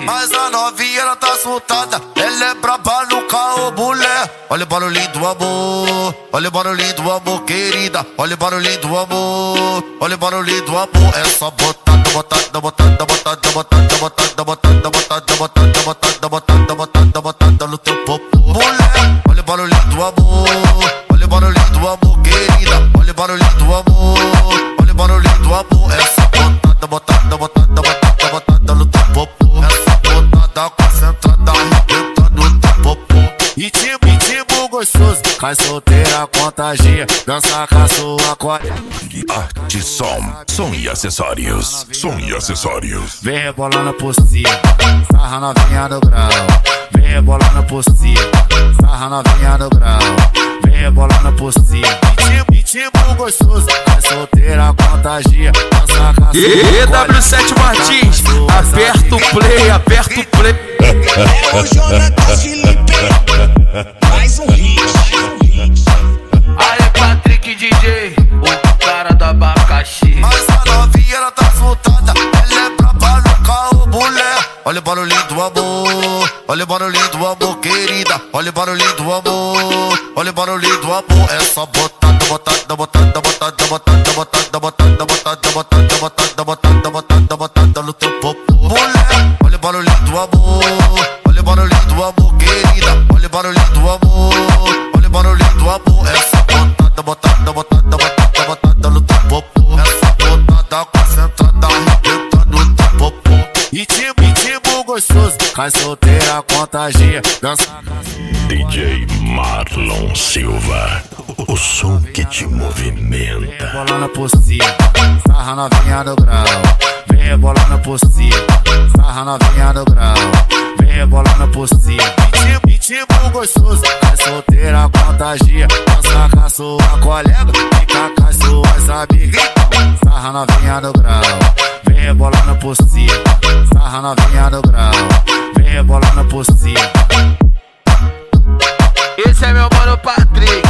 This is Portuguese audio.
Mas a novinha ela tá soltada, ela é braba no carro, mulher. Olha o barulhinho do amor, olha o barulhinho do amor, querida. Olha o barulhinho do amor, olha o barulhinho do amor. É só botada, botada, botada, botada, botada, botada, botada, botada, botada, botada, botada, botada, botada no teu popô, mulher. Olha o barulhinho do amor, olha o barulhinho do amor, querida. Olha o barulhinho do amor, olha o barulhinho do amor. É só botada, botada, botada, botada, botada no teu popô. É só botada concentrada, arrebentando no teu popô. Ritmo gostoso, cai solteira, contagia, dança com a sua colega. Arte som e acessórios, som e acessórios. Vem rebolando por cima, sarra novinha no grau. Vem rebolando por cima, sarra novinha no grau. Vem rebolando por cima, ritmo gostoso, cai solteira, contagia, dança com a sua EW7 Martins, aperta o play, aperta o play. É o Jonathan Felipe, mais um hit. Aí Patrick DJ, o cara do abacaxi. Mas a novinha ela tá soltada, ela é braba no carro, mulher. Olha o barulhinho do amor, olha o barulhinho do amor, querida. Olha o barulhinho do amor, olha o barulhinho do amor. É só botada, botada, botada, botada, botada, botada, botada, botada, botada, botada, botada, botada, botada no teu popô, mulher. Olha o barulhinho do amor, olha o barulhinho do amor, querida. Olha o barulhinho do amor, olha o barulhinho do amor. É só botada, botada, botada, botada, botada no teu popô. É só botada concentrada, arrebentando no teu popô. Ritmo gostoso, cai solteira, contagia, dança. DJ Marlon Silva, o som que te movimenta. Rebolando por cima, sarra novinha no grau. Vem rebolando por cima, sarra novinha no grau. Vem rebolando por cima, ritmo gostoso, cai solteira, contagia, dança com a sua colega, fica com as suas amigas. Sarra novinha no grau. Vem rebolando por cima, sarra novinha no grau. Vem rebolando por cima. Esse é meu mano Patrick.